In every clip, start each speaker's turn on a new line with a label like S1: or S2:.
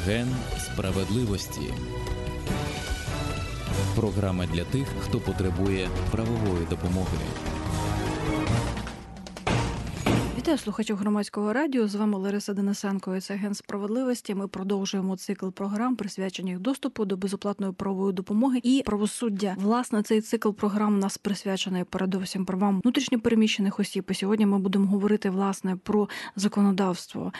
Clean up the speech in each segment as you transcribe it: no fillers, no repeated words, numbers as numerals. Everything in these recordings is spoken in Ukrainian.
S1: Ген справедливості. Програма для тих, хто потребує правової допомоги.
S2: Вітаю слухачів Громадського радіо. З вами Лариса Денисенко і це Ген справедливості. Ми продовжуємо цикл програм, присвячених доступу до безоплатної правової допомоги і правосуддя. Власне, цей цикл програм у нас присвячений передовсім правам внутрішньопереміщених осіб. І сьогодні ми будемо говорити, власне, про законодавство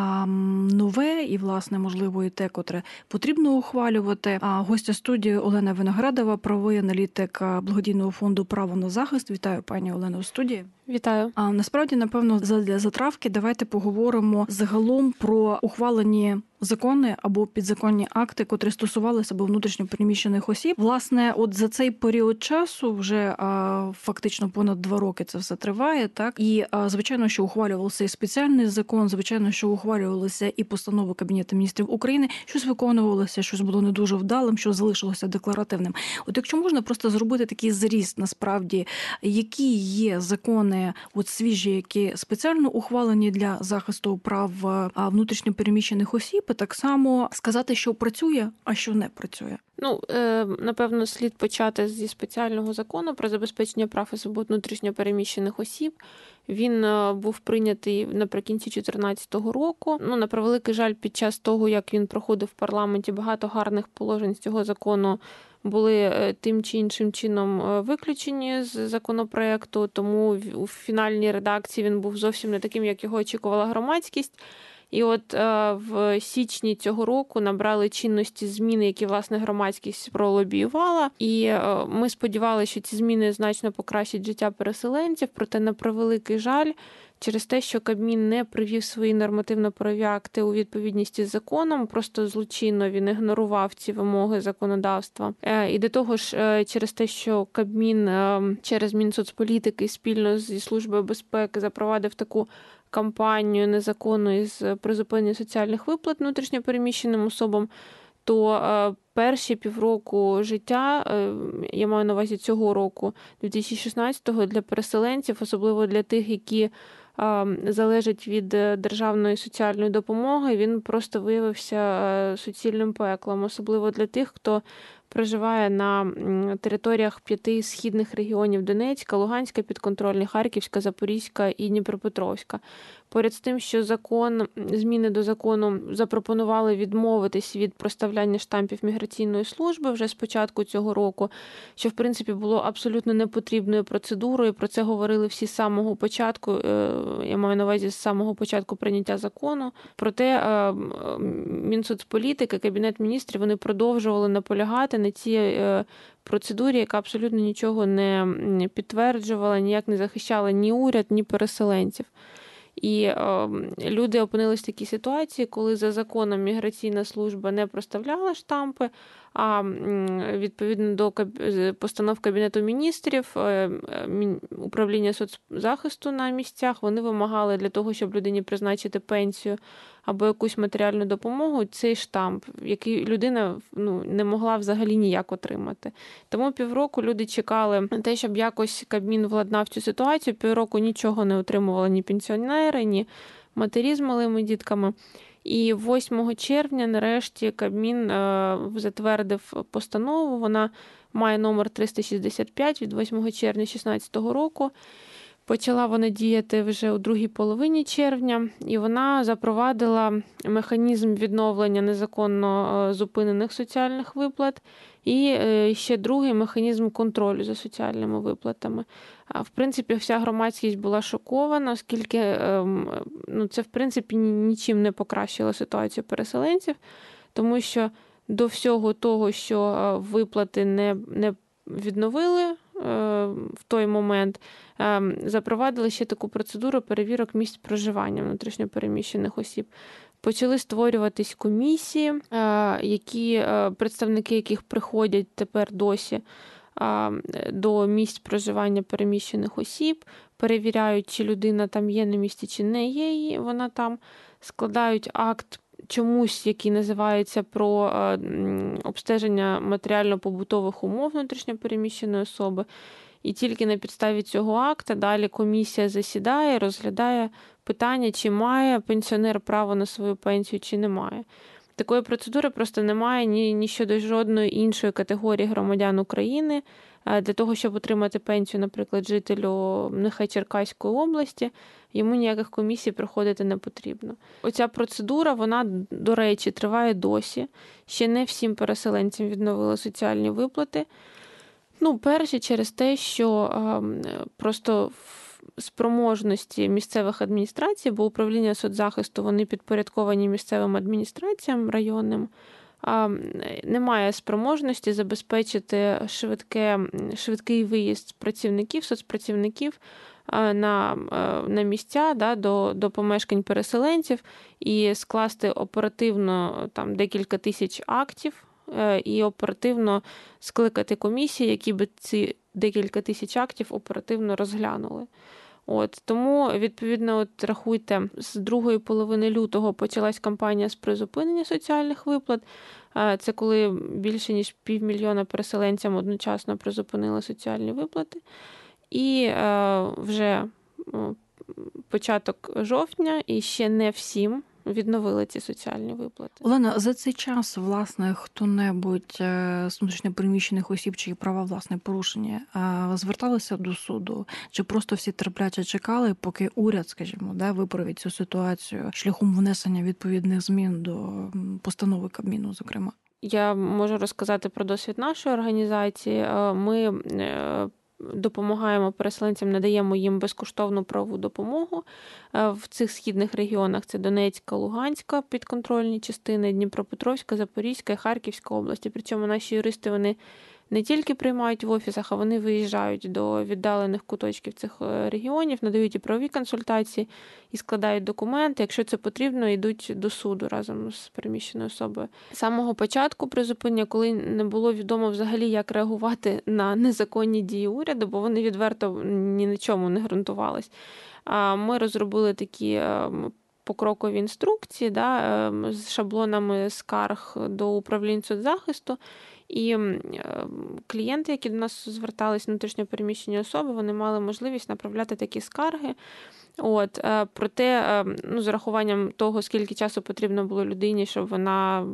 S2: нове і, власне, можливо, і те, котре потрібно ухвалювати. А гостя студії Олена Виноградова, правовий аналітик благодійного фонду «Право на захист». Вітаю, пані Олено, у студії.
S3: Вітаю.
S2: А насправді, напевно, для затравки давайте поговоримо загалом про ухвалені закони або підзаконні акти, котрі стосувалися або внутрішньопереміщених осіб. Власне, от за цей період часу вже фактично понад 2 роки це все триває, так? І, звичайно, що ухвалювався і спеціальний закон, звичайно, що ухвалювалися і постанови Кабінету міністрів України, щось виконувалося, щось було не дуже вдалим, що залишилося декларативним. От якщо можна просто зробити такий зріз, насправді, які є закони, от свіжі, які спеціально ухвалені для захисту прав внутрішньопереміщених осіб, і так само сказати, що працює, а що не працює.
S3: Напевно, слід почати зі спеціального закону про забезпечення прав і свобод внутрішньопереміщених осіб. Він був прийнятий наприкінці 2014 року. На превеликий жаль, під час того, як він проходив в парламенті, багато гарних положень з цього закону були тим чи іншим чином виключені з законопроекту, тому у фінальній редакції він був зовсім не таким, як його очікувала громадськість. І от в січні цього року набрали чинності зміни, які, власне, громадськість пролобіювала. І ми сподівалися, що ці зміни значно покращать життя переселенців, проте, на превеликий жаль, через те, що Кабмін не привів свої нормативно-правові акти у відповідність із законом, просто злочинно він ігнорував ці вимоги законодавства. І до того ж, через те, що Кабмін через Мінсоцполітики спільно зі Службою безпеки запровадив таку кампанію незаконну із призупинення соціальних виплат внутрішньопереміщеним особам, то перші півроку життя, я маю на увазі цього року, 2016-го, для переселенців, особливо для тих, які залежать від державної соціальної допомоги, він просто виявився суцільним пеклом, особливо для тих, хто проживає на територіях 5 східних регіонів: Донецька, Луганська підконтрольні, Харківська, Запорізька і Дніпропетровська. Поряд з тим, що зміни до закону запропонували відмовитись від проставляння штампів міграційної служби вже з початку цього року, що, в принципі, було абсолютно непотрібною процедурою. Про це говорили всі з самого початку, я маю на увазі з самого початку прийняття закону. Проте Мінсоцполітики, Кабінет міністрів, вони продовжували наполягати на цій процедурі, яка абсолютно нічого не підтверджувала, ніяк не захищала ні уряд, ні переселенців. І люди опинились в такій ситуації, коли за законом міграційна служба не проставляла штампи, а відповідно до постанов Кабінету міністрів, управління соцзахисту на місцях, вони вимагали для того, щоб людині призначити пенсію або якусь матеріальну допомогу, цей штамп, який людина не могла взагалі ніяк отримати. Тому півроку люди чекали на те, щоб якось Кабмін владнав цю ситуацію. Півроку нічого не отримували ні пенсіонери, ні матері з малими дітками. І 8 червня, нарешті, Кабмін затвердив постанову. Вона має номер 365 від 8 червня 2016 року. Почала вона діяти вже у другій половині червня, і вона запровадила механізм відновлення незаконно зупинених соціальних виплат і ще другий механізм контролю за соціальними виплатами. В принципі, вся громадськість була шокована, оскільки це, в принципі, нічим не покращило ситуацію переселенців, тому що до всього того, що виплати не відновили в той момент, запровадили ще таку процедуру перевірок місць проживання внутрішньопереміщених осіб. Почали створюватись комісії, представники яких приходять тепер досі до місць проживання переміщених осіб, перевіряють, чи людина там є на місці, чи не є вона там, складають акт чомусь, який називається про обстеження матеріально-побутових умов внутрішньопереміщеної особи. І тільки на підставі цього акта далі комісія засідає, розглядає питання, чи має пенсіонер право на свою пенсію, чи не має. Такої процедури просто немає ні щодо жодної іншої категорії громадян України. Для того, щоб отримати пенсію, наприклад, жителю нехай Черкаської області, йому ніяких комісій проходити не потрібно. Оця процедура, вона, до речі, триває досі. Ще не всім переселенцям відновили соціальні виплати. Перше, через те, що просто спроможності місцевих адміністрацій, бо управління соцзахисту, вони підпорядковані місцевим адміністраціям районним, немає спроможності забезпечити швидкий виїзд соцпрацівників на місця, до помешкань переселенців і скласти оперативно декілька тисяч актів і оперативно скликати комісії, які би ці декілька тисяч актів оперативно розглянули. Тому, відповідно, рахуйте, з другої половини лютого почалась кампанія з призупинення соціальних виплат. Це коли більше ніж 500 000 переселенцям одночасно призупинили соціальні виплати. І вже початок жовтня, і ще не всім відновили ці соціальні виплати.
S2: Олена, за цей час, власне, хто-небудь з внутрішньопереміщених осіб, чиї права, власне, порушені, зверталися до суду? Чи просто всі терпляче чекали, поки уряд, скажімо, виправить цю ситуацію шляхом внесення відповідних змін до постанови Кабміну, зокрема?
S3: Я можу розказати про досвід нашої організації. Ми допомагаємо переселенцям, надаємо їм безкоштовну правову допомогу в цих східних регіонах. Це Донецька, Луганська підконтрольні частини, Дніпропетровська, Запорізька і Харківська області. Причому наші юристи, вони не тільки приймають в офісах, а вони виїжджають до віддалених куточків цих регіонів, надають і правові консультації, і складають документи. Якщо це потрібно, йдуть до суду разом з переміщеною особою. З самого початку призупинення, коли не було відомо взагалі, як реагувати на незаконні дії уряду, бо вони відверто ні на чому не ґрунтувались, ми розробили такі покрокові інструкції з шаблонами скарг до управлінь соцзахисту. І клієнти, які до нас звертались, внутрішньо переміщені особи, вони мали можливість направляти такі скарги. Проте, з урахуванням того, скільки часу потрібно було людині, щоб вона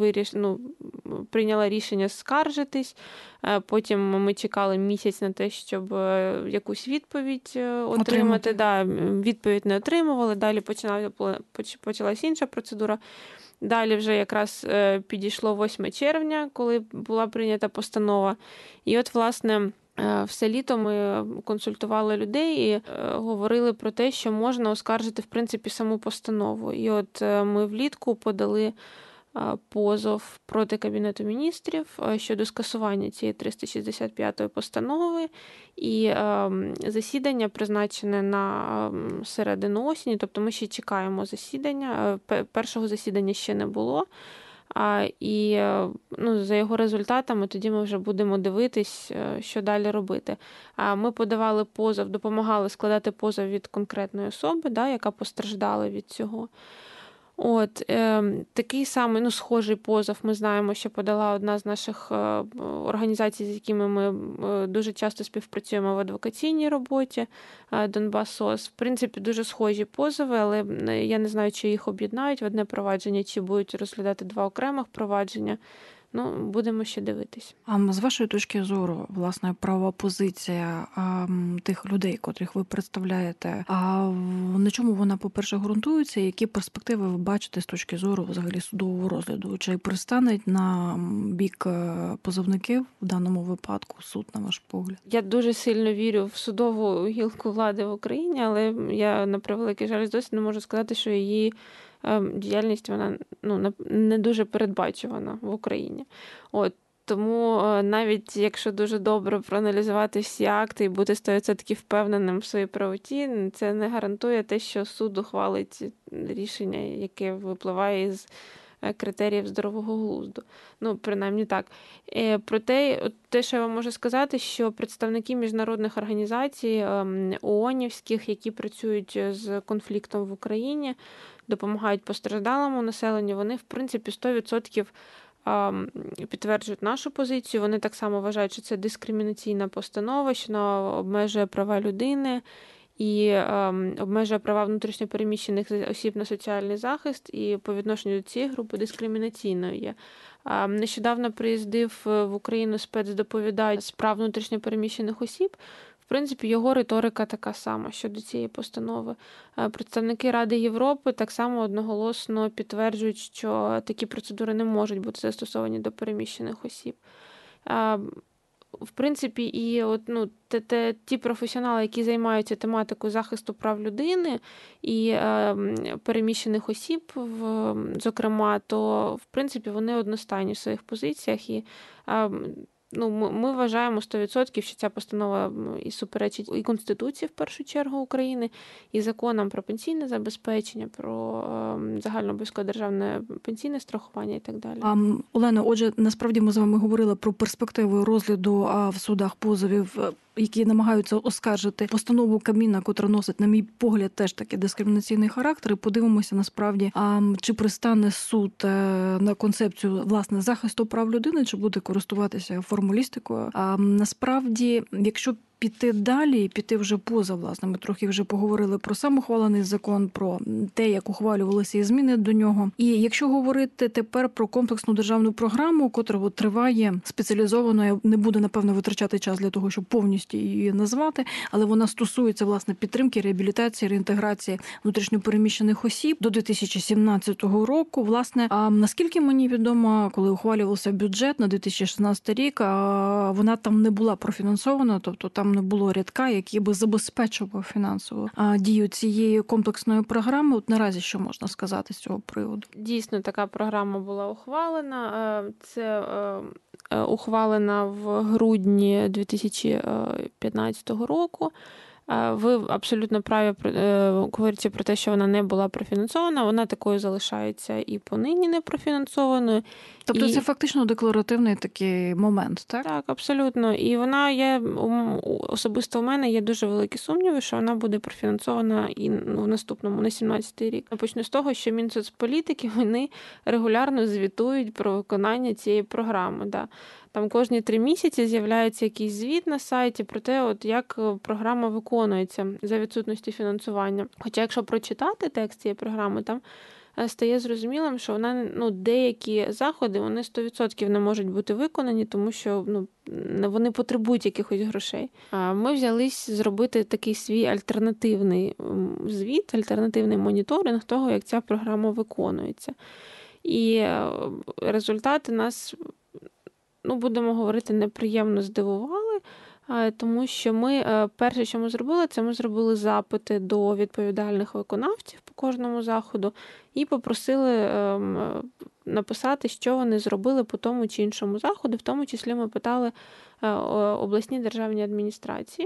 S3: прийняла рішення скаржитись. Потім ми чекали місяць на те, щоб якусь відповідь отримати. Відповідь не отримували, далі почалась інша процедура. Далі вже якраз підійшло 8 червня, коли була прийнята постанова. І власне, все літо ми консультували людей і говорили про те, що можна оскаржити, в принципі, саму постанову. І ми влітку подали позов проти Кабінету міністрів щодо скасування цієї 365-ї постанови. І засідання призначене на середину осені, тобто ми ще чекаємо засідання. Першого засідання ще не було. І за його результатами тоді ми вже будемо дивитись, що далі робити. Ми подавали позов, допомагали складати позов від конкретної особи, яка постраждала від цього. Такий самий, схожий позов ми знаємо, що подала одна з наших організацій, з якими ми дуже часто співпрацюємо в адвокаційній роботі, Донбас СОС. В принципі, дуже схожі позови, але я не знаю, чи їх об'єднають в одне провадження, чи будуть розглядати 2 окремих провадження. Будемо ще дивитись.
S2: А з вашої точки зору, власне, правова позиція тих людей, котрих ви представляєте, на чому вона, по-перше, ґрунтується? Які перспективи ви бачите з точки зору взагалі судового розгляду? Чи пристануть на бік позовників в даному випадку суд, на ваш погляд?
S3: Я дуже сильно вірю в судову гілку влади в Україні, але я, на превеликий жаль, досі не можу сказати, що її діяльність, вона не дуже передбачувана в Україні. Тому навіть якщо дуже добре проаналізувати всі акти і бути 100% впевненим в своїй правоті, це не гарантує те, що суд ухвалить рішення, яке випливає із критеріїв здорового глузду. Принаймні так. Проте, те, що я вам можу сказати, що представники міжнародних організацій, ООНівських, які працюють з конфліктом в Україні, допомагають постраждалому населенню, вони, в принципі, 100% підтверджують нашу позицію. Вони так само вважають, що це дискримінаційна постанова, що вона обмежує права людини і обмежує права внутрішньопереміщених осіб на соціальний захист, і по відношенню до цієї групи дискримінаційною є. Нещодавно приїздив в Україну спецдоповідач з прав внутрішньопереміщених осіб. В принципі, його риторика така сама щодо цієї постанови. Представники Ради Європи так само одноголосно підтверджують, що такі процедури не можуть бути застосовані до переміщених осіб. В принципі, і ті професіонали, які займаються тематикою захисту прав людини і переміщених осіб, зокрема, то, в принципі, вони одностайні в своїх позиціях. І ми вважаємо 100%, що ця постанова і суперечить і Конституції, в першу чергу, України, і законам про пенсійне забезпечення, про загальнообов'язкове державне пенсійне страхування і так далі.
S2: Олено, отже, насправді ми з вами говорили про перспективи розгляду в судах позовів, які намагаються оскаржити постанову Кабміна, котра носить, на мій погляд, теж такий дискримінаційний характер. І подивимося, насправді, чи пристане суд на концепцію, власне, захисту прав людини, чи буде користуватися формулістикою. Насправді, якщо піти далі, піти вже поза, власне, ми трохи вже поговорили про сам ухвалений закон, про те, як ухвалювалися і зміни до нього. І якщо говорити тепер про комплексну державну програму, котра триває спеціалізовано, я не буду, напевно, витрачати час для того, щоб повністю її назвати, але вона стосується, власне, підтримки, реабілітації, реінтеграції внутрішньопереміщених осіб до 2017 року. Власне, наскільки мені відомо, коли ухвалювався бюджет на 2016 рік, вона там не була профінансована, тобто там не було рядка, який би забезпечував фінансову дію цієї комплексної програми. От наразі що можна сказати з цього приводу?
S3: Дійсно, така програма була ухвалена. Це ухвалена в грудні 2015 року. Ви абсолютно праві, говорите про те, що вона не була профінансована. Вона такою залишається і понині не профінансованою.
S2: Тобто це фактично декларативний такий момент, так?
S3: Так, абсолютно. І вона є, особисто у мене є дуже великі сумніви, що вона буде профінансована і в наступному, на 17-й рік. Почну з того, що Мінсоцполітики, вони регулярно звітують про виконання цієї програми. Да. Там кожні 3 місяці з'являється якийсь звіт на сайті про те, от як програма виконується за відсутності фінансування. Хоча якщо прочитати текст цієї програми, там стає зрозумілим, що вона, деякі заходи, вони 100% не можуть бути виконані, тому що вони потребують якихось грошей. Ми взялись зробити такий свій альтернативний звіт, альтернативний моніторинг того, як ця програма виконується. І результати нас, будемо говорити, неприємно здивували, тому що перше, що ми зробили, це ми зробили запити до відповідальних виконавців по кожному заходу і попросили написати, що вони зробили по тому чи іншому заходу. В тому числі ми питали обласні державні адміністрації.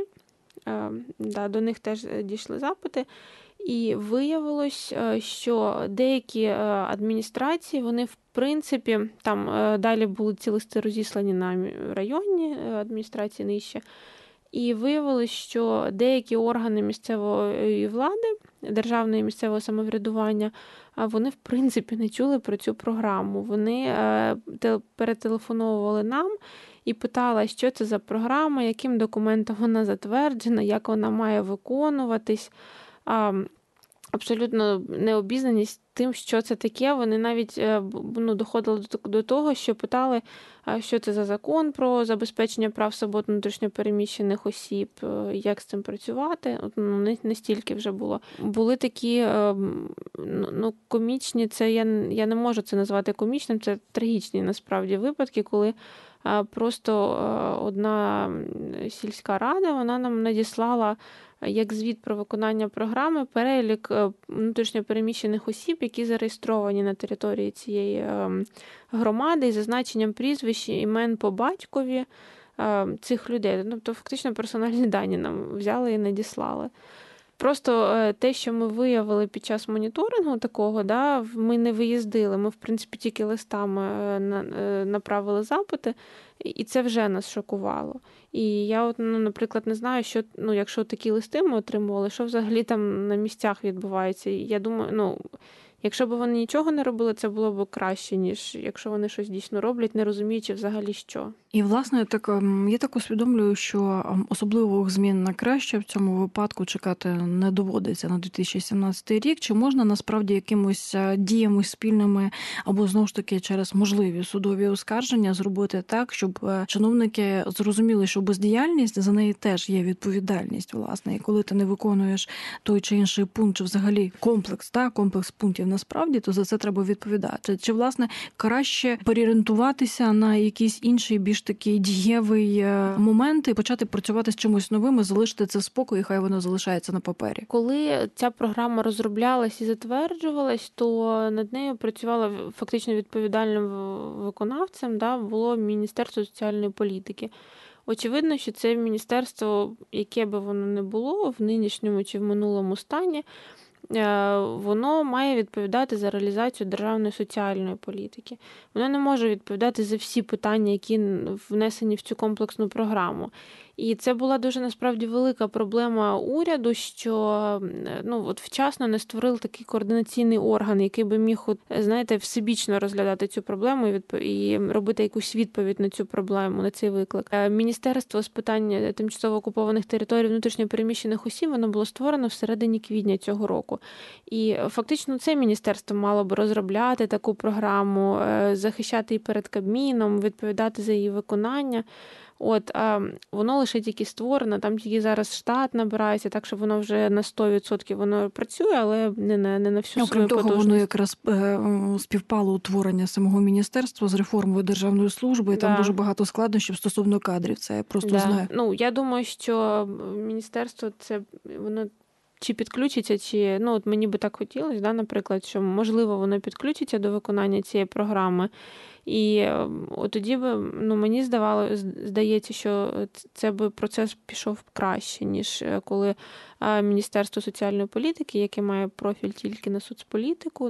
S3: До них теж дійшли запити. І виявилось, що деякі адміністрації, вони, в принципі, там далі були ці листи розіслані на районні адміністрації нижче, і виявилось, що деякі органи місцевої влади, державної і місцевого самоврядування, вони, в принципі, не чули про цю програму. Вони перетелефоновували нам і питали, що це за програма, яким документом вона затверджена, як вона має виконуватись. Абсолютно необізнаність тим, що це таке. Вони навіть доходили до того, що питали, що це за закон про забезпечення прав свобод внутрішньопереміщених осіб, як з цим працювати. Не стільки вже було. Були такі комічні, це я не можу це назвати комічним, це трагічні насправді випадки, коли просто одна сільська рада, вона нам надіслала як звіт про виконання програми перелік внутрішньопереміщених осіб, які зареєстровані на території цієї громади із зазначенням прізвищ, імен по батькові цих людей. Тобто фактично персональні дані нам взяли і надіслали. Просто те, що ми виявили під час моніторингу такого, ми не виїздили, ми, в принципі, тільки листами направили запити, і це вже нас шокувало. І я, наприклад, не знаю, що, якщо такі листи ми отримували, що взагалі там на місцях відбувається. Я думаю, Якщо б вони нічого не робили, це було б краще, ніж якщо вони щось дійсно роблять, не розуміючи взагалі що.
S2: І, власне, я так усвідомлюю, що особливих змін на краще в цьому випадку чекати не доводиться на 2017 рік. Чи можна насправді якимось діями спільними або, знову ж таки, через можливі судові оскарження зробити так, щоб чиновники зрозуміли, що бездіяльність, за неї теж є відповідальність, власне. І коли ти не виконуєш той чи інший пункт, чи взагалі комплекс пунктів насправді, то за це треба відповідати. Чи, власне, краще переорієнтуватися на якийсь інший, більш такий дієвий момент і почати працювати з чимось новим і залишити це в спокої, хай воно залишається на папері?
S3: Коли ця програма розроблялась і затверджувалась, то над нею працювала фактично відповідальним виконавцем, було Міністерство соціальної політики. Очевидно, що це міністерство, яке би воно не було, в нинішньому чи в минулому стані, воно має відповідати за реалізацію державної соціальної політики. Воно не може відповідати за всі питання, які внесені в цю комплексну програму. І це була дуже, насправді, велика проблема уряду, що вчасно не створили такий координаційний орган, який би міг, всебічно розглядати цю проблему і робити якусь відповідь на цю проблему, на цей виклик. Міністерство з питань тимчасово окупованих територій, внутрішньо переміщених осіб, воно було створено всередині квітня цього року. І фактично це міністерство мало би розробляти таку програму, захищати її перед Кабміном, відповідати за її виконання. Воно лише тільки створено, там тільки зараз штат набирається, так що воно вже на 100% воно працює, але не на всю свою потужність.
S2: Крім того, воно якраз співпало утворення самого міністерства з реформою державної служби, і там дуже багато складнощів стосовно кадрів, це я просто знаю.
S3: Я думаю, що міністерство це воно чи підключиться, чи мені би так хотілося, наприклад, що можливо воно підключиться до виконання цієї програми. І тоді би, мені здається, що це би процес пішов краще, ніж коли Міністерство соціальної політики, яке має профіль тільки на соцполітику,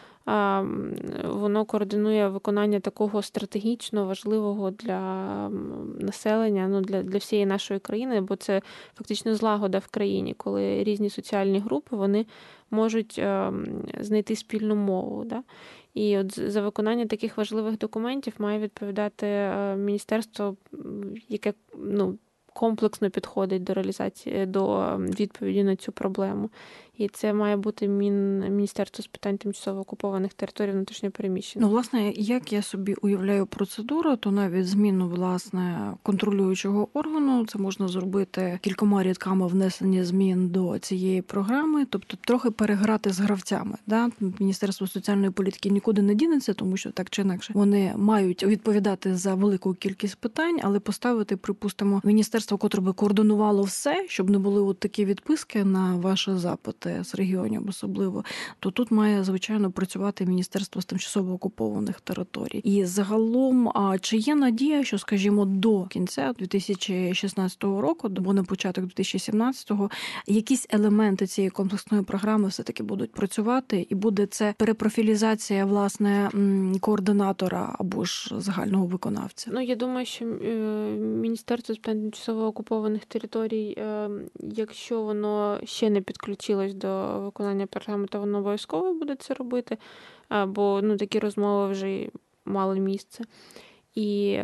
S3: воно координує виконання такого стратегічно важливого для населення, для всієї нашої країни, бо це фактично злагода в країні, коли різні соціальні групи, вони можуть знайти спільну мову. І за виконання таких важливих документів має відповідати міністерство, яке комплексно підходить до реалізації, до відповіді на цю проблему. І це має бути Міністерство з питань тимчасово окупованих територій, внутрішньо переміщених.
S2: Власне, як я собі уявляю процедуру, то навіть зміну, контролюючого органу, це можна зробити кількома рядками внесення змін до цієї програми, тобто трохи переграти з гравцями. Міністерство соціальної політики нікуди не дінеться, тому що так чи інакше вони мають відповідати за велику кількість питань, але поставити, припустимо, міністерство, котре би координувало все, щоб не були такі відписки на ваші запити з регіонів особливо, то тут має, звичайно, працювати Міністерство з тимчасово окупованих територій. І загалом, чи є надія, що, скажімо, до кінця 2016 року, або на початок 2017-го, якісь елементи цієї комплексної програми все-таки будуть працювати, і буде це перепрофілізація, власне, координатора або ж загального виконавця?
S3: Я думаю, що Міністерство з питань тимчасово окупованих територій, якщо воно ще не підключилось до виконання програми, то воно обов'язково буде це робити, бо такі розмови вже мали місце. І,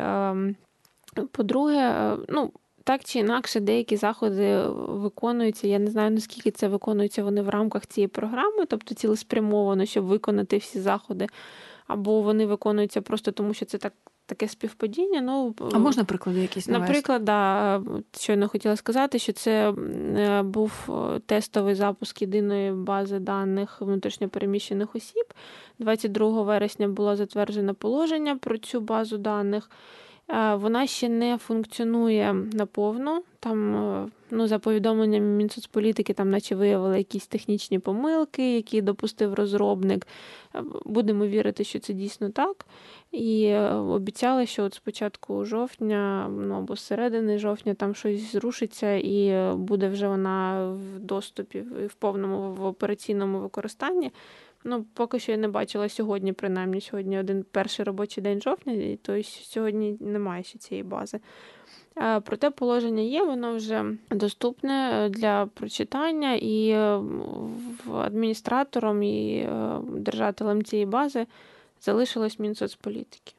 S3: по-друге, так чи інакше, деякі заходи виконуються. Я не знаю, наскільки це виконується вони в рамках цієї програми, тобто цілеспрямовано, щоб виконати всі заходи, або вони виконуються просто тому, що це таке співпадіння.
S2: А можна приклади якісь навести?
S3: Наприклад, щойно хотіла сказати, що це був тестовий запуск єдиної бази даних внутрішньопереміщених осіб. 22 вересня було затверджено положення про цю базу даних. Вона ще не функціонує наповну. Там, за повідомленням Мінсоцполітики, там наче виявили якісь технічні помилки, які допустив розробник. Будемо вірити, що це дійсно так. І обіцяли, що з початку жовтня, або з середини жовтня, там щось зрушиться і буде вже вона в доступі, в повному в операційному використанні. Поки що я не бачила сьогодні, принаймні. Сьогодні перший робочий день жовтня, і тобто сьогодні немає ще цієї бази. Проте положення є, воно вже доступне для прочитання, і адміністратором і держателем цієї бази залишилось Мінсоцполітики.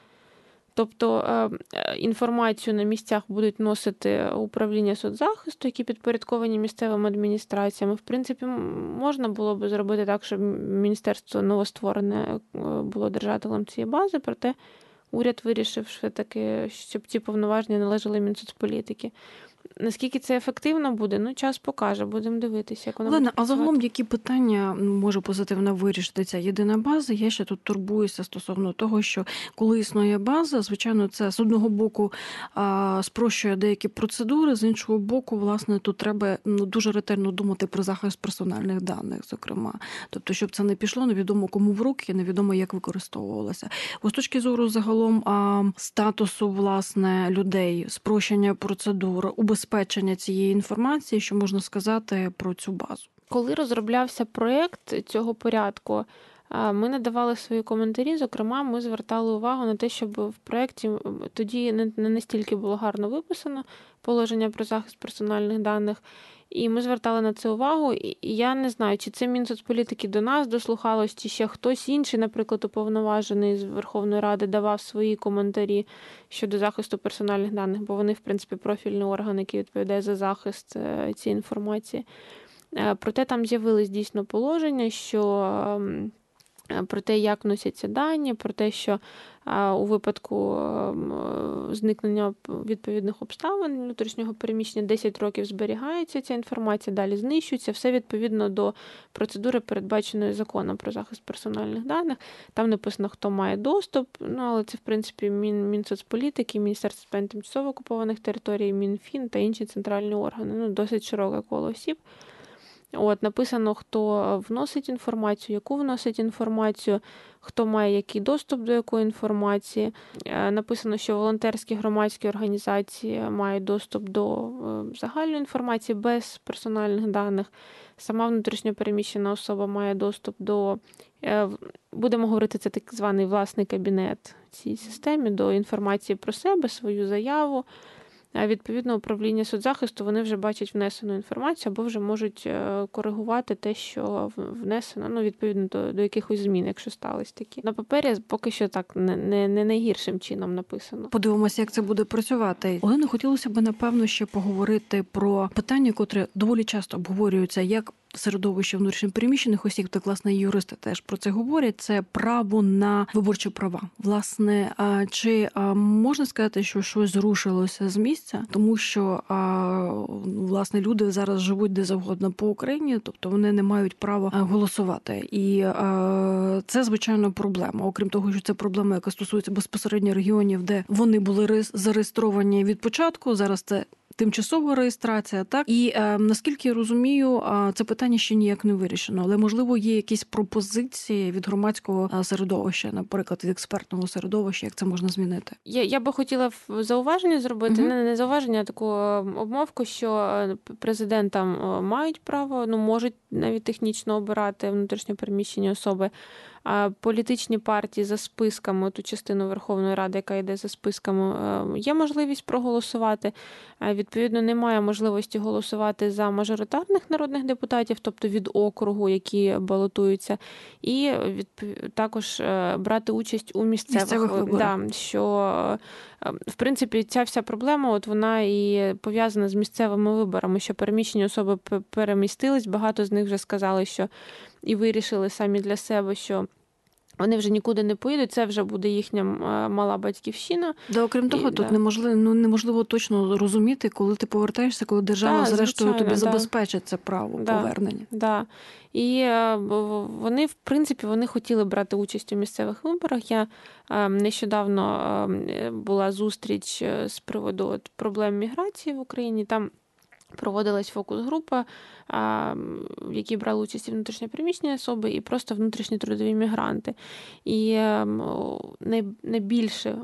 S3: Тобто інформацію на місцях будуть носити управління соцзахисту, які підпорядковані місцевим адміністраціям. В принципі, можна було б зробити так, щоб міністерство новостворене було держателем цієї бази, проте уряд вирішив все-таки, щоб ці повноваження належали Мінсоцполітики. Наскільки це ефективно буде, час покаже, будемо дивитися, як воно буде працювати.
S2: А загалом, які питання може позитивно вирішити ця єдина база? Я ще тут турбуюся стосовно того, що коли існує база, звичайно, це з одного боку спрощує деякі процедури, з іншого боку, власне, тут треба дуже ретельно думати про захист персональних даних, зокрема. Тобто, щоб це не пішло, невідомо кому в руки, невідомо, як використовувалося. Ось з точки зору загалом статусу, власне, людей, спрощення процедур, убезпечення цієї інформації, що можна сказати про цю базу?
S3: Коли розроблявся проєкт цього порядку, ми надавали свої коментарі. Зокрема, ми звертали увагу на те, щоб в проєкті тоді не настільки було гарно виписано положення про захист персональних даних. І ми звертали на це увагу. І я не знаю, чи це Мінсоцполітики до нас дослухалось, чи ще хтось інший, наприклад, уповноважений з Верховної Ради, давав свої коментарі щодо захисту персональних даних, бо вони, в принципі, профільний орган, який відповідає за захист цієї інформації. Проте там з'явились дійсно положення, що про те, як вносяться дані, про те, що у випадку зникнення відповідних обставин внутрішнього переміщення 10 років зберігається ця інформація, далі знищується, все відповідно до процедури, передбаченої законом про захист персональних даних. Там написано, хто має доступ, але це, в принципі, Мінсоцполітики, Міністерство з питань тимчасово окупованих територій, Мінфін та інші центральні органи. Досить широке коло осіб. Написано, хто вносить інформацію, яку вносить інформацію, хто має який доступ до якої інформації. Написано, що волонтерські громадські організації мають доступ до загальної інформації без персональних даних. Сама внутрішньопереміщена особа має доступ до, будемо говорити, це так званий власний кабінет в цій системі, до інформації про себе, свою заяву. А відповідно, управління соцзахисту, вони вже бачать внесену інформацію або вже можуть коригувати те, що внесено, відповідно до якихось змін, якщо стались такі. На папері поки що так не найгіршим чином написано.
S2: Подивимося, як це буде працювати. Олено, хотілося б, напевно, ще поговорити про питання, котре доволі часто обговорюються, як середовище внутрішньопереміщених осіб, так, власне, юристи теж про це говорять, це право на виборчі права. Власне, чи можна сказати, що щось зрушилося з місця? Тому що, власне, люди зараз живуть де завгодно по Україні, тобто вони не мають права голосувати. І це, звичайно, проблема. Окрім того, що це проблема, яка стосується безпосередньо регіонів, де вони були зареєстровані від початку, зараз це тимчасова реєстрація, так? І наскільки я розумію, це питання ще ніяк не вирішено, але, можливо, є якісь пропозиції від громадського середовища, наприклад, від експертного середовища, як це можна змінити?
S3: Я би хотіла зауваження зробити, не зауваження, а таку обмовку, що президентам мають право, можуть навіть технічно обирати внутрішньопереміщені особи. Політичні партії за списками, ту частину Верховної Ради, яка йде за списками, є можливість проголосувати. Відповідно, немає можливості голосувати за мажоритарних народних депутатів, тобто від округу, які балотуються, і також брати участь у місцевих виборах. Що, в принципі, ця вся проблема, вона і пов'язана з місцевими виборами, що переміщені особи перемістились, багато з них вже сказали, що і вирішили самі для себе, що вони вже нікуди не поїдуть, це вже буде їхня мала батьківщина.
S2: Окрім того, тут неможливо точно розуміти, коли ти повертаєшся, коли держава зрештою тобі забезпечить це право повернення.
S3: І вони, в принципі, вони хотіли брати участь у місцевих виборах. Я нещодавно була зустріч з приводу проблем міграції в Україні. Там проводилась фокус-група, в якій брали участь і внутрішньопереміщені особи, і просто внутрішні трудові мігранти. І найбільше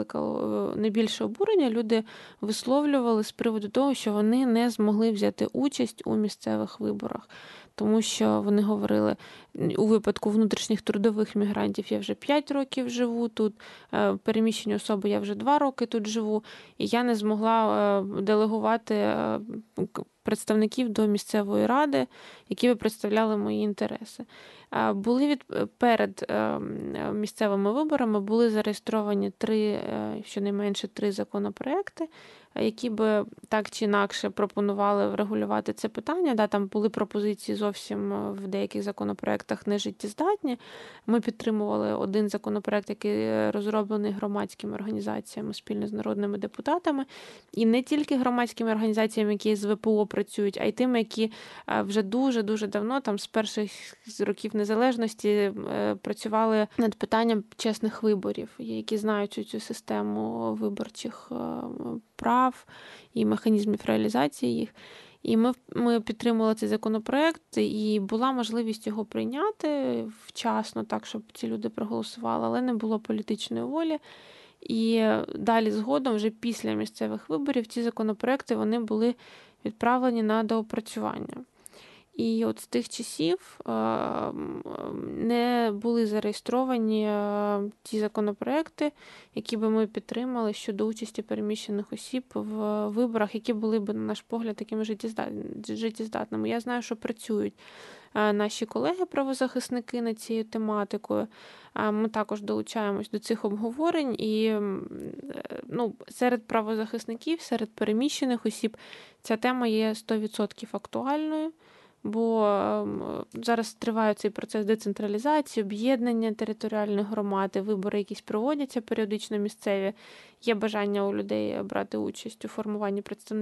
S3: обурення люди висловлювали з приводу того, що вони не змогли взяти участь у місцевих виборах. Тому що вони говорили, у випадку внутрішніх трудових мігрантів я вже 5 років живу тут, переміщені особи я вже 2 роки тут живу, і я не змогла делегувати представників до місцевої ради, які би представляли мої інтереси. Перед місцевими виборами були зареєстровані щонайменше 3 законопроекти, які би так чи інакше пропонували врегулювати це питання. Да, там були пропозиції зовсім в деяких законопроектах нежиттєздатні. Ми підтримували один законопроект, який розроблений громадськими організаціями спільно з народними депутатами. І не тільки громадськими організаціями, які з ВПО працюють, а й тими, які вже дуже-дуже давно, там з перших років незалежності, працювали над питанням чесних виборів, які знають цю систему виборчих прав і механізмів реалізації їх. І ми підтримували цей законопроект, і була можливість його прийняти вчасно, так, щоб ці люди проголосували, але не було політичної волі. І далі згодом, вже після місцевих виборів, ці законопроекти вони були відправлені на доопрацювання. І от з тих часів не були зареєстровані ті законопроекти, які би ми підтримали щодо участі переміщених осіб в виборах, які були б, на наш погляд, такими життєздатними. Я знаю, що працюють наші колеги-правозахисники над цією тематикою. Ми також долучаємось до цих обговорень. І серед правозахисників, серед переміщених осіб ця тема є 100% актуальною. Бо зараз триває цей процес децентралізації, об'єднання територіальних громад, вибори якісь проводяться періодично місцеві. Є бажання у людей брати участь у формуванні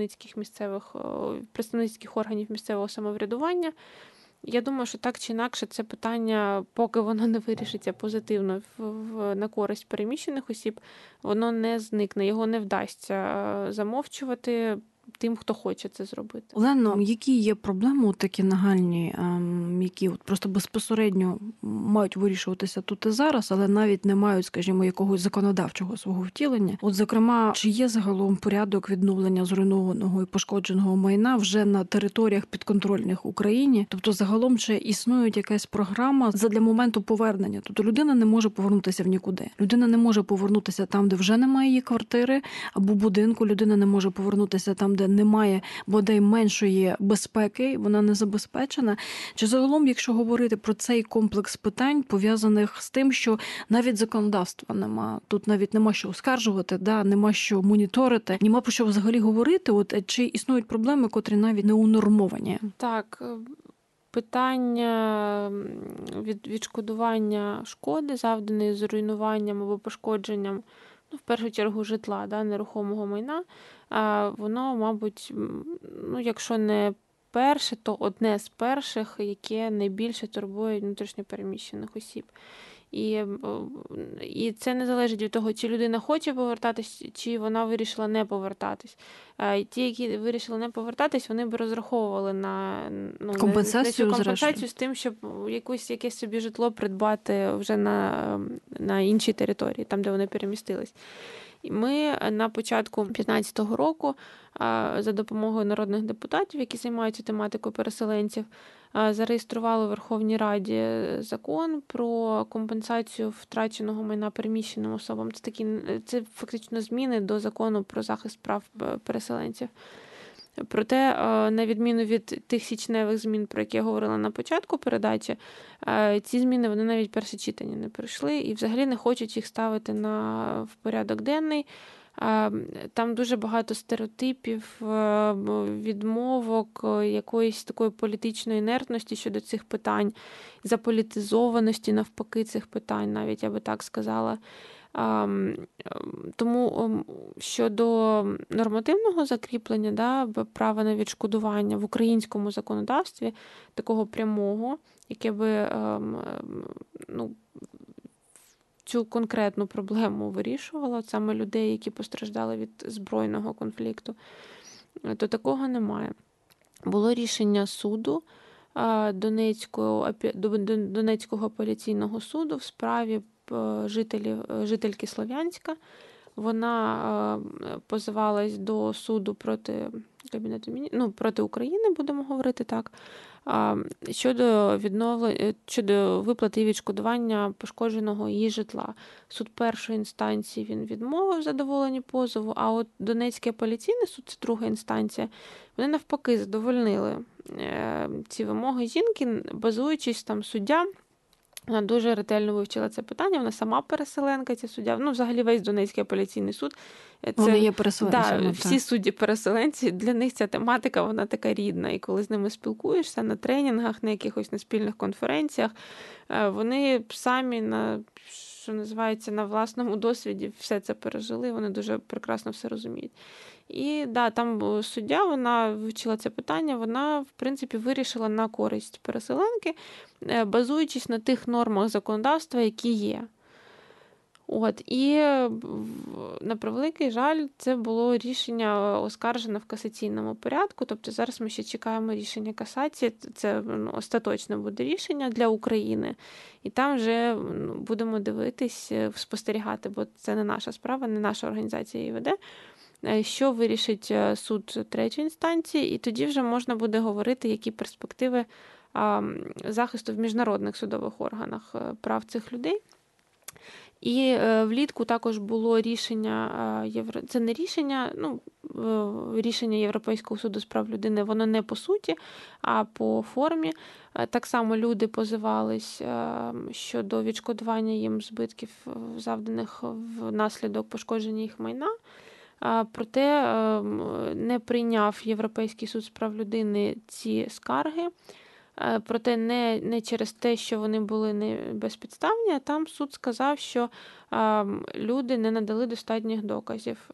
S3: представницьких органів місцевого самоврядування. Я думаю, що так чи інакше це питання, поки воно не вирішиться позитивно на користь переміщених осіб, воно не зникне, його не вдасться замовчувати тим, хто хоче це зробити.
S2: Олено, які є проблеми такі нагальні, які просто безпосередньо мають вирішуватися тут і зараз, але навіть не мають, скажімо, якогось законодавчого свого втілення? От, зокрема, чи є загалом порядок відновлення зруйнованого і пошкодженого майна вже на територіях підконтрольних Україні? Тобто, загалом, чи існує якась програма задля моменту повернення? Тобто, людина не може повернутися в нікуди. Людина не може повернутися там, де вже немає її квартири або будинку. Людина не може повернутися там, де немає бодай меншої безпеки, вона не забезпечена. Чи загалом, якщо говорити про цей комплекс питань, пов'язаних з тим, що навіть законодавства нема, тут навіть нема що оскаржувати, нема що моніторити, нема про що взагалі говорити, чи існують проблеми, котрі навіть не унормовані?
S3: Так, питання відшкодування шкоди, завданої зруйнуванням або пошкодженням, в першу чергу житла, нерухомого майна, воно, мабуть, якщо не перше, то одне з перших, яке найбільше турбує внутрішньо переміщених осіб. І це не залежить від того, чи людина хоче повертатись, чи вона вирішила не повертатись. Ті, які вирішили не повертатись, вони б розраховували на
S2: компенсацію
S3: з тим, щоб якесь собі житло придбати вже на іншій території, там, де вони перемістились. І ми на початку 2015 року за допомогою народних депутатів, які займаються тематикою переселенців, зареєстрували у Верховній Раді закон про компенсацію втраченого майна переміщеним особам. Це фактично зміни до закону про захист прав переселенців. Проте, на відміну від тих січневих змін, про які я говорила на початку передачі, ці зміни вони навіть перше читання не пройшли і взагалі не хочуть їх ставити в порядок денний. Там дуже багато стереотипів, відмовок, якоїсь такої політичної інертності щодо цих питань, заполітизованості навпаки цих питань, навіть я би так сказала. Тому щодо нормативного закріплення права на відшкодування в українському законодавстві, такого прямого, яке би цю конкретну проблему вирішувало, саме людей, які постраждали від збройного конфлікту, то такого немає. Було рішення суду, Донецького апеляційного суду в справі жительки Слов'янська. Вона позивалась до суду проти проти України, будемо говорити так, щодо виплати і відшкодування пошкодженого її житла. Суд першої інстанції він відмовив задоволенні позову, а от Донецький апеляційний суд, це друга інстанція, вони навпаки задовольнили ці вимоги жінки, базуючись там суддя. Вона дуже ретельно вивчила це питання, вона сама переселенка, ця суддя. Взагалі весь Донецький апеляційний суд.
S2: Вони є переселенцями.
S3: Всі судді-переселенці, для них ця тематика, вона така рідна. І коли з ними спілкуєшся на тренінгах, на якихось на спільних конференціях, вони самі на власному досвіді все це пережили, вони дуже прекрасно все розуміють. І там суддя, вона вивчила це питання, вона, в принципі, вирішила на користь переселенки, базуючись на тих нормах законодавства, які є. І, на превеликий жаль, це було рішення оскаржено в касаційному порядку, тобто зараз ми ще чекаємо рішення касації, це остаточне буде рішення для України, і там вже будемо дивитись, спостерігати, бо це не наша справа, не наша організація її веде, що вирішить суд третьої інстанції, і тоді вже можна буде говорити, які перспективи захисту в міжнародних судових органах прав цих людей. І влітку також було рішення, це не рішення, рішення Європейського суду з прав людини, воно не по суті, а по формі. Так само люди позивались щодо відшкодування їм збитків, завданих внаслідок пошкодження їх майна. Проте не прийняв Європейський суд з прав людини ці скарги. Проте не через те, що вони були не безпідставні, а там суд сказав, що люди не надали достатніх доказів.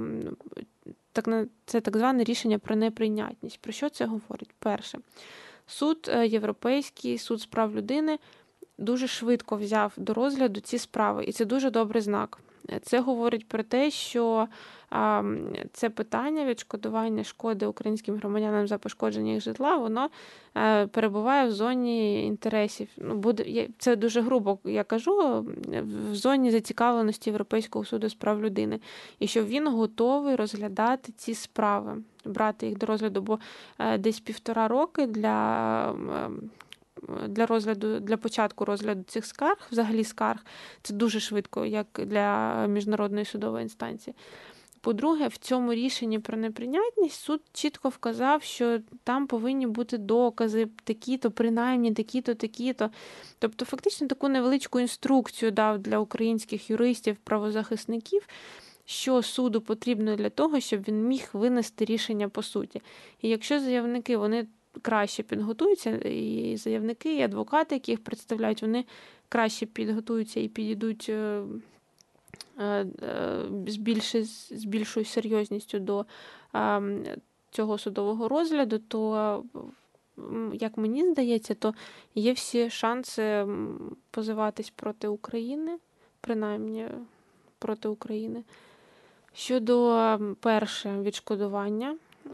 S3: Це так зване рішення про неприйнятність. Про що це говорить? Перше, суд Європейський, суд з прав людини дуже швидко взяв до розгляду ці справи, і це дуже добрий знак. Це говорить про те, що це питання відшкодування шкоди українським громадянам за пошкодження їх житла, воно перебуває в зоні інтересів. Це дуже грубо, я кажу, в зоні зацікавленості Європейського суду з прав людини. І що він готовий розглядати ці справи, брати їх до розгляду, бо десь 1,5 роки для початку розгляду цих скарг, взагалі скарг, це дуже швидко, як для міжнародної судової інстанції. По-друге, в цьому рішенні про неприйнятність суд чітко вказав, що там повинні бути докази такі-то, принаймні такі-то, такі-то. Тобто фактично таку невеличку інструкцію дав для українських юристів, правозахисників, що суду потрібно для того, щоб він міг винести рішення по суті. І якщо заявники, вони краще підготуються, і заявники, і адвокати, які їх представляють, вони краще підготуються і підійдуть з більшою серйозністю до цього судового розгляду, то, як мені здається, то є всі шанси позиватись проти України, принаймні проти України. Щодо перше відшкодування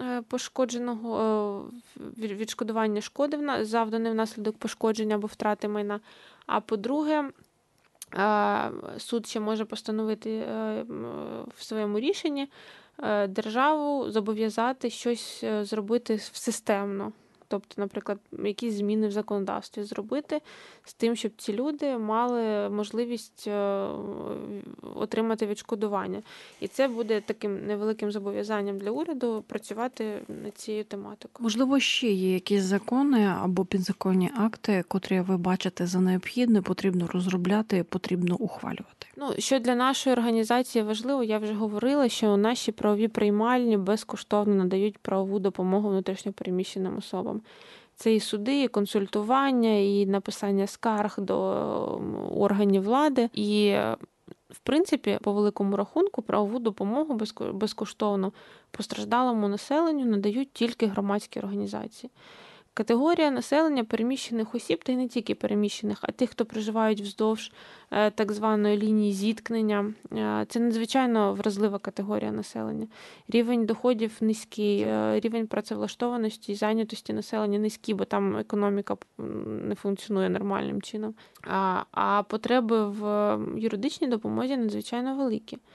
S3: відшкодування шкоди, завданої внаслідок пошкодження або втрати майна. А по-друге, суд ще може постановити в своєму рішенні державу зобов'язати щось зробити системно. Тобто, наприклад, якісь зміни в законодавстві зробити з тим, щоб ці люди мали можливість отримати відшкодування. І це буде таким невеликим зобов'язанням для уряду працювати над цією тематикою.
S2: Можливо, ще є якісь закони або підзаконні акти, котрі ви бачите за необхідне, потрібно розробляти, потрібно ухвалювати?
S3: Що для нашої організації важливо, я вже говорила, що наші правові приймальні безкоштовно надають правову допомогу внутрішньопереміщеним особам. Це і суди, і консультування, і написання скарг до органів влади. І, в принципі, по великому рахунку, правову допомогу безкоштовно постраждалому населенню надають тільки громадські організації. Категорія населення переміщених осіб, та й не тільки переміщених, а тих, хто проживають вздовж так званої лінії зіткнення. Це надзвичайно вразлива категорія населення. Рівень доходів низький, рівень працевлаштованості і зайнятості населення низький, бо там економіка не функціонує нормальним чином. А потреби в юридичній допомозі надзвичайно великі.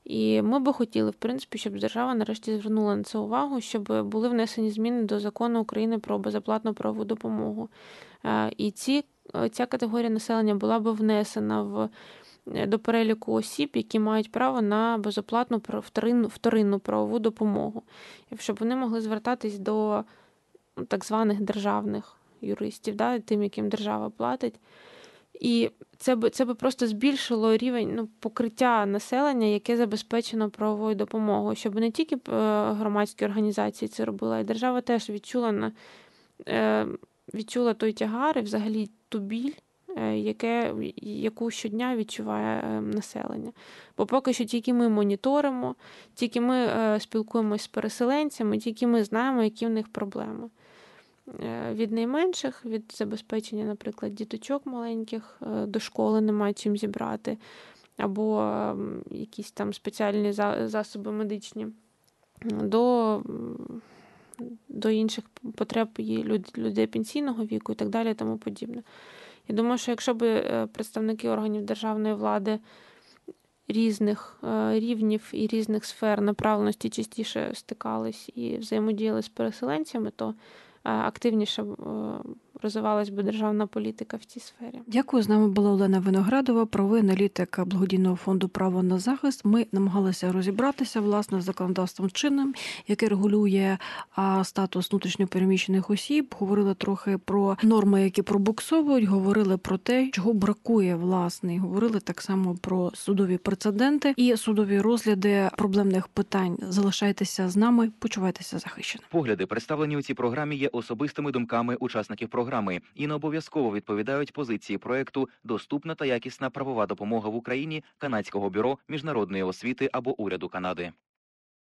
S3: І ми би хотіли, в принципі, щоб держава нарешті звернула на це увагу, щоб були внесені зміни до Закону України про безоплатну правову допомогу. І ця категорія населення була би внесена до переліку осіб, які мають право на безоплатну вторинну правову допомогу, щоб вони могли звертатись до так званих державних юристів, тим, яким держава платить. І це би просто збільшило рівень покриття населення, яке забезпечено правовою допомогою, щоб не тільки громадські організації це робили, а й держава теж відчула той тягар і взагалі ту біль, яку щодня відчуває населення. Бо поки що тільки ми моніторимо, тільки ми спілкуємося з переселенцями, тільки ми знаємо, які в них проблеми. Від найменших, від забезпечення, наприклад, діточок маленьких, до школи немає чим зібрати, або якісь там спеціальні засоби медичні, до інших потреб людей пенсійного віку і так далі, тому подібне. Я думаю, що якщо б представники органів державної влади різних рівнів і різних сфер направленості частіше стикались і взаємодіяли з переселенцями, то активніше розвивалась би державна політика в цій сфері.
S2: Дякую. З нами була Олена Виноградова, правовий аналітик благодійного фонду «Право на захист». Ми намагалися розібратися, власне, з законодавством чинним, яке регулює статус внутрішньопереміщених осіб. Говорили трохи про норми, які пробуксовують, говорили про те, чого бракує, власне. Говорили так само про судові прецеденти і судові розгляди проблемних питань. Залишайтеся з нами, почувайтеся захищеними.
S4: Погляди, представлені у цій програмі, є особистими думками учасників програми і не обов'язково відповідають позиції проекту «Доступна та якісна правова допомога в Україні» Канадського бюро міжнародної освіти або уряду Канади.